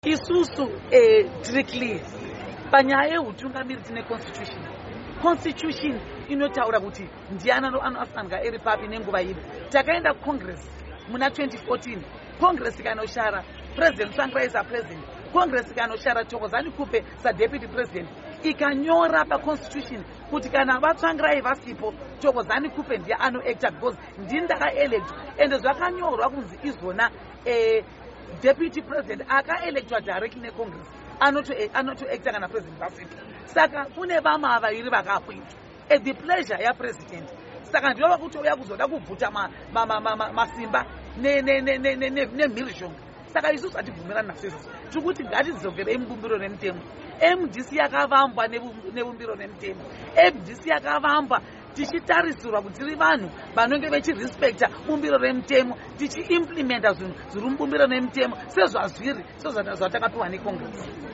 isusu strictly panyaya yehutungamiri tine constitution inotaura kuti ndiani anofanira iri papi nenguva iri. Takaenda congress muna 2014 congress ikanoshara president Tsvangirai sapresident, congress ikanoshara Thokozani Kupe sadeputy president, ikanyora paconstitution kuti kana vaTsvangirai vasipo Thokozani Kupe ndiye anoacta because ndini ndakaelectwa, ende zvakanyorwa kunzi izvona deputy president akaelectwa directly necongress anotoacta kana president vasipo. Saka kune vamwe vaviri vakakwitwa at the pleasure yapresident. Saka ndiyo vakutouya kuzoda kubvuta masimba nemhirizhonga. Saka isusu hatibvumirani nazvo izvozvo. Tiri kuti ngatizogerei mubumbiro nemutemo. MDC yakavambwa nebumbiro nemutemo. MDC yakavambwa tichitarisirwa kuti tiri vanhu vanenge vechirespecta bumbiro remutemo, tichiimplementa zvinhu zviri mubumbiro nemutemo sezvazviri sezvatakapiwa necongress.